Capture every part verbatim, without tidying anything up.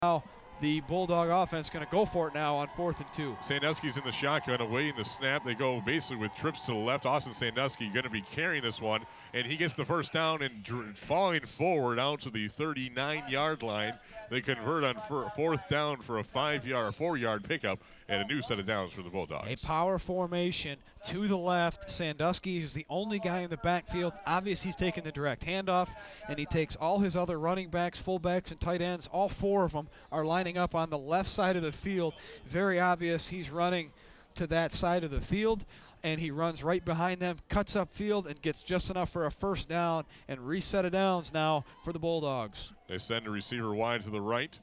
Now the Bulldog offense going to go for it now on fourth and two. Sandusky's in the shotgun, awaiting the snap. They go basically with trips to the left. Austin Sandusky going to be carrying this one, and he gets the first down and dr- falling forward out to the thirty-nine-yard line. They convert on for fourth down for a five-yard, four-yard pickup, and a new set of downs for the Bulldogs. A power formation to the left. Sandusky is the only guy in the backfield. Obviously, he's taking the direct handoff, and he takes all his other running backs, fullbacks, and tight ends. All four of them are lining up on the left side of the field. Very obvious he's running to that side of the field, and he runs right behind them, cuts up field, and gets just enough for a first down, and reset of downs now for the Bulldogs. They send a receiver wide to the right,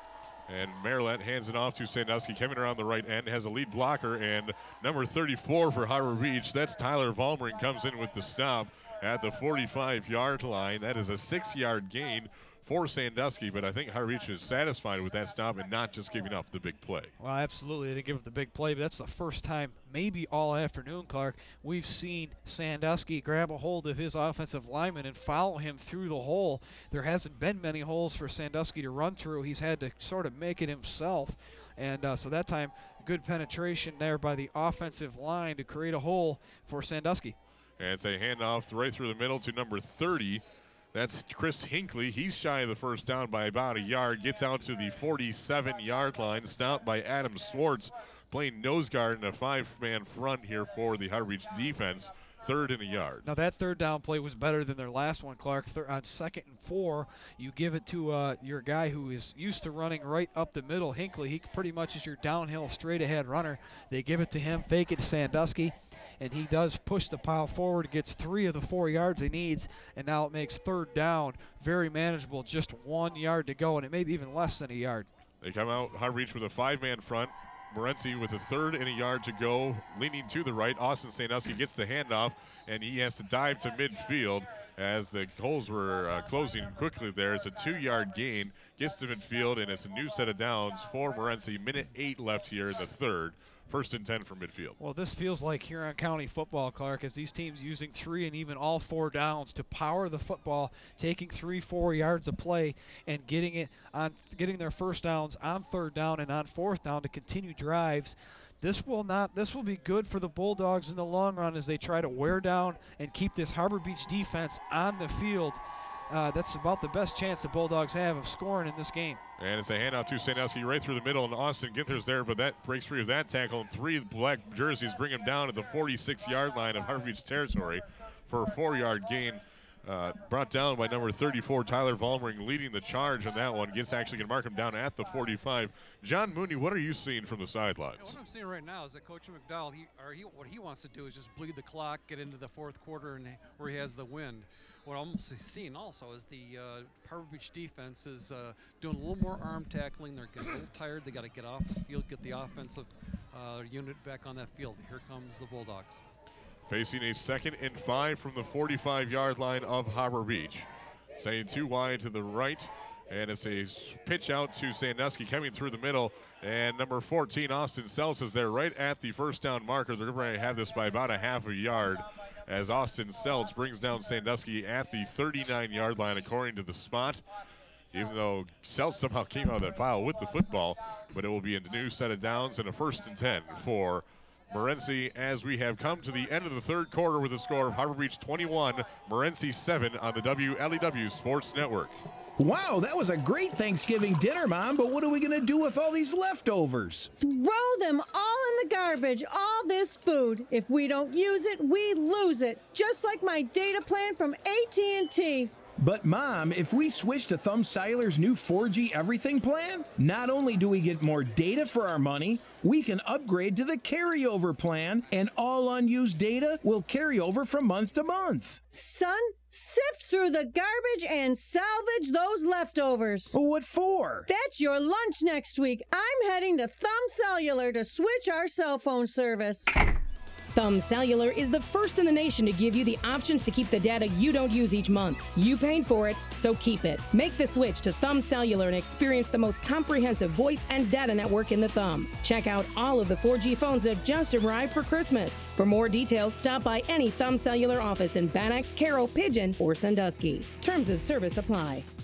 and Maryland hands it off to Sandusky, coming around the right end, has a lead blocker, and number thirty-four for Harbor Beach, that's Tyler Vollmering, comes in with the stop at the forty-five-yard line. That is a six-yard gain for Sandusky, but I think Harbor Beach is satisfied with that stop and not just giving up the big play. Well, absolutely, they didn't give up the big play, but that's the first time, maybe all afternoon, Clark, we've seen Sandusky grab a hold of his offensive lineman and follow him through the hole. There hasn't been many holes for Sandusky to run through. He's had to sort of make it himself, and uh, so that time, good penetration there by the offensive line to create a hole for Sandusky. And it's a handoff right through the middle to number thirty. That's Chris Hinckley. He's shy of the first down by about a yard. Gets out to the forty-seven-yard line. Stopped by Adam Swartz, playing nose guard in a five-man front here for the Harbor Beach defense. Third and a yard. Now that third down play was better than their last one, Clark. Thir- on second and four, you give it to uh, your guy who is used to running right up the middle, Hinckley. He pretty much is your downhill, straight-ahead runner. They give it to him, fake it to Sandusky, and he does push the pile forward, gets three of the four yards he needs, and now it makes third down very manageable, just one yard to go, and it may be even less than a yard. They come out, Harbor Beach with a five-man front. Morency with a third and a yard to go, leaning to the right. Austin Sandusky gets the handoff, and he has to dive to midfield as the holes were uh, closing quickly there. It's a two-yard gain, gets to midfield, and it's a new set of downs for Morency. Minute eight left here in the third. First and ten from midfield. Well, this feels like Huron County football, Clark, as these teams using three and even all four downs to power the football, taking three, four yards of play and getting it on, getting their first downs on third down and on fourth down to continue drives. This will not. This will be good for the Bulldogs in the long run as they try to wear down and keep this Harbor Beach defense on the field. Uh, that's about the best chance the Bulldogs have of scoring in this game. And it's a handout to Sandusky right through the middle, and Austin Ginther's there, but that breaks free of that tackle, and three black jerseys bring him down at the forty-six-yard line of Harbor Beach territory for a four-yard gain. Uh, brought down by number thirty-four, Tyler Vollmering, leading the charge on that one. Gets actually going to mark him down at the forty-five. John Mooney, what are you seeing from the sidelines? Yeah, what I'm seeing right now is that Coach McDowell, he, or he, what he wants to do is just bleed the clock, get into the fourth quarter, and where he has the wind. What I'm seeing also is the uh, Harbor Beach defense is uh, doing a little more arm tackling. They're getting a little tired. They got to get off the field, get the offensive uh, unit back on that field. Here comes the Bulldogs. Facing a second and five from the forty-five-yard line of Harbor Beach. Sending two wide to the right, and it's a pitch out to Sandusky coming through the middle, and number fourteen, Austin Seltz, is there right at the first down marker. They're going to have this by about a half a yard as Austin Seltz brings down Sandusky at the thirty-nine-yard line according to the spot. Even though Seltz somehow came out of that pile with the football, but it will be a new set of downs and a first and ten for Morency as we have come to the end of the third quarter with a score of Harbor Beach twenty-one, Morency seven on the W L E W Sports Network. Wow, that was a great Thanksgiving dinner, Mom, but what are we going to do with all these leftovers? Throw them all in the garbage, all this food. If we don't use it, we lose it. Just like my data plan from A T and T. But, Mom, if we switch to Thumb Cellular's new four G Everything plan, not only do we get more data for our money, we can upgrade to the carryover plan, and all unused data will carry over from month to month. Son, sift through the garbage and salvage those leftovers. What for? That's your lunch next week. I'm heading to Thumb Cellular to switch our cell phone service. Thumb Cellular is the first in the nation to give you the options to keep the data you don't use each month. You paid for it, so keep it. Make the switch to Thumb Cellular and experience the most comprehensive voice and data network in the Thumb. Check out all of the four G phones that have just arrived for Christmas. For more details, stop by any Thumb Cellular office in Bannax, Carroll, Pigeon, or Sandusky. Terms of service apply.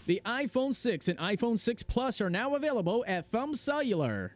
The iPhone six and iPhone six Plus are now available at Thumb Cellular.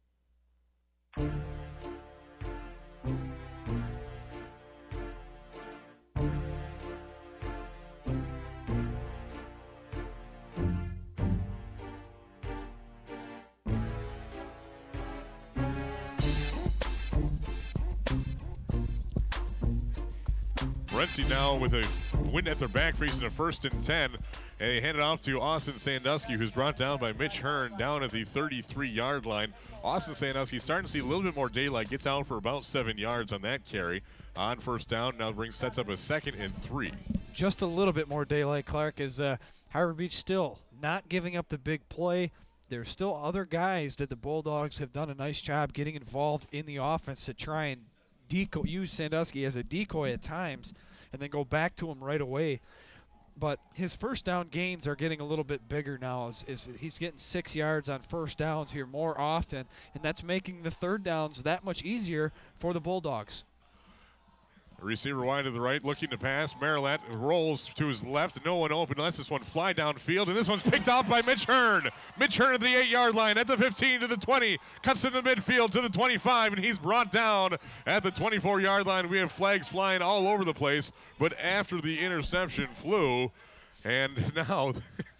Morency now with a win at their back, facing a first and ten. And they hand it off to Austin Sandusky, who's brought down by Mitch Hearn down at the thirty-three-yard line. Austin Sandusky starting to see a little bit more daylight. Gets out for about seven yards on that carry. On first down, now brings sets up a second and three. Just a little bit more daylight, Clark, is uh, Harbor Beach still not giving up the big play. There's still other guys that the Bulldogs have done a nice job getting involved in the offense to try and decoy, use Sandusky as a decoy at times and then go back to him right away. But his first down gains are getting a little bit bigger now. Is, is he's getting six yards on first downs here more often, and that's making the third downs that much easier for the Bulldogs. Receiver wide to the right, looking to pass. Marilat rolls to his left. No one open. Lets this one fly downfield, and this one's picked off by Mitch Hearn. Mitch Hearn at the eight-yard line, at the fifteen to the twenty. Cuts into midfield to the twenty-five, and he's brought down at the twenty-four-yard line. We have flags flying all over the place, but after the interception flew, and now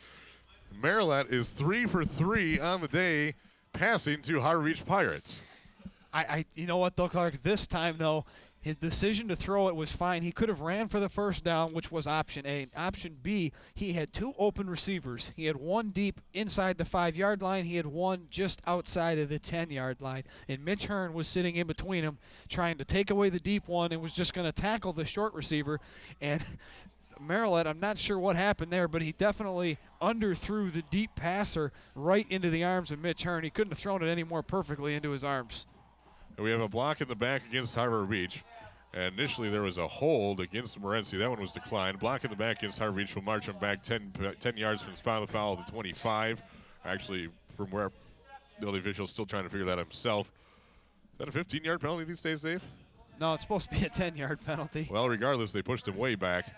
Marilat is three for three on the day, passing to Harbor Beach Pirates. I, I, you know what, though, Clark? This time, though, his decision to throw it was fine. He could have ran for the first down, which was option A. Option B, he had two open receivers. He had one deep inside the five-yard line. He had one just outside of the ten-yard line. And Mitch Hearn was sitting in between them, trying to take away the deep one and was just going to tackle the short receiver. And Marilet, I'm not sure what happened there, but he definitely underthrew the deep passer right into the arms of Mitch Hearn. He couldn't have thrown it any more perfectly into his arms. And we have a block in the back against Harbor Beach. And initially there was a hold against Morency. That one was declined. Block in the back against Harbor Beach will march him back ten, ten yards from the spot of the foul to twenty-five. Actually, from where the other official is still trying to figure that himself. Is that a fifteen-yard penalty these days, Dave? No, it's supposed to be a ten-yard penalty. Well, regardless, they pushed him way back.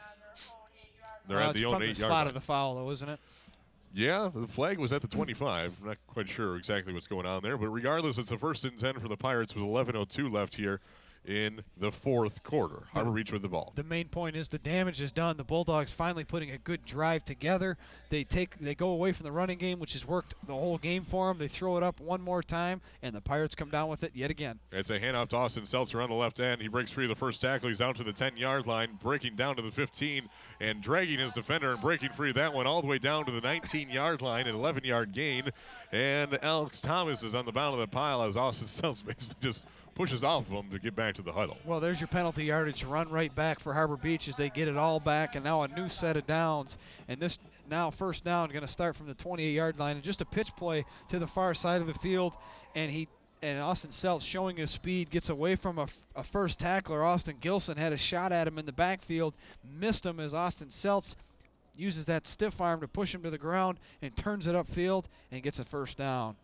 They're well, at the it's own from the eight-yard spot line. of the foul, though, isn't it? Yeah, the flag was at the twenty-five. I'm not quite sure exactly what's going on there. But regardless, it's a first and ten for the Pirates with eleven oh two left here in the fourth quarter. Harbor Beach with the ball. The main point is the damage is done. The Bulldogs finally putting a good drive together. They take, they go away from the running game, which has worked the whole game for them. They throw it up one more time, and the Pirates come down with it yet again. It's a handoff to Austin Seltzer on the left end. He breaks free of the first tackle. He's out to the ten-yard line, breaking down to the fifteen and dragging his defender and breaking free of that one all the way down to the nineteen-yard line, an eleven-yard gain. And Alex Thomas is on the bottom of the pile as Austin Seltzer basically just pushes off of him to get back to the huddle. Well, there's your penalty yardage run right back for Harbor Beach as they get it all back, and now a new set of downs. And this now first down going to start from the twenty-eight-yard line, and just a pitch play to the far side of the field, and he and Austin Seltz showing his speed gets away from a, a first tackler. Austin Gilson had a shot at him in the backfield, missed him as Austin Seltz uses that stiff arm to push him to the ground and turns it upfield and gets a first down.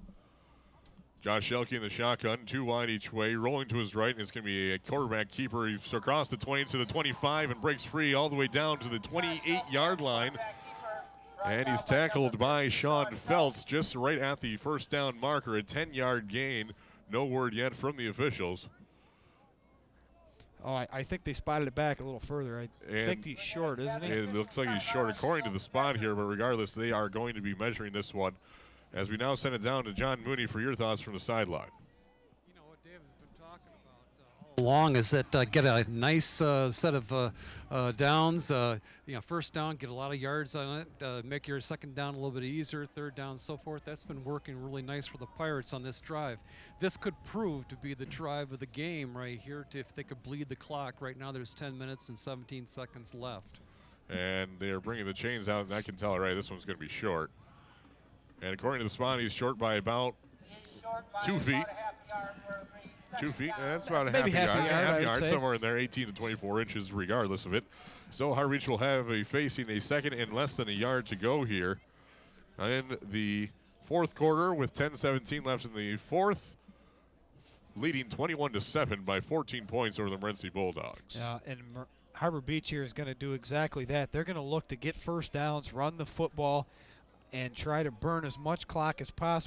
Josh Shelke in the shotgun, two wide each way, rolling to his right, and it's going to be a quarterback keeper. He's across the twenty to the twenty-five and breaks free all the way down to the twenty-eight-yard line. And he's tackled by Sean Feltz just right at the first down marker, a ten-yard gain. No word yet from the officials. Oh, I, I think they spotted it back a little further. I And think he's short, isn't he? It looks like he's short according to the spot here, but regardless, they are going to be measuring this one. As we now send it down to John Mooney for your thoughts from the sideline. You know what David's been talking about uh, all along is that uh, get a nice uh, set of uh, uh, downs. Uh, you know, first down, get a lot of yards on it, uh, make your second down a little bit easier, third down, so forth. That's been working really nice for the Pirates on this drive. This could prove to be the drive of the game right here. To, if they could bleed the clock, right now there's ten minutes and seventeen seconds left. And they're bringing the chains out, and I can tell, all right, this one's going to be short. And according to the spot, he's short by about two feet. Two feet. That's about a Maybe half a half a yard. yard, half I would yard, say. somewhere in there, eighteen to twenty-four inches, regardless of it. So Harbor Beach will have a facing a second and less than a yard to go here in the fourth quarter with ten seventeen left in the fourth, leading twenty-one to seven by fourteen points over the Morency Bulldogs. Yeah, and Mer- Harbor Beach here is going to do exactly that. They're going to look to get first downs, run the football. and try to burn as much clock as possible.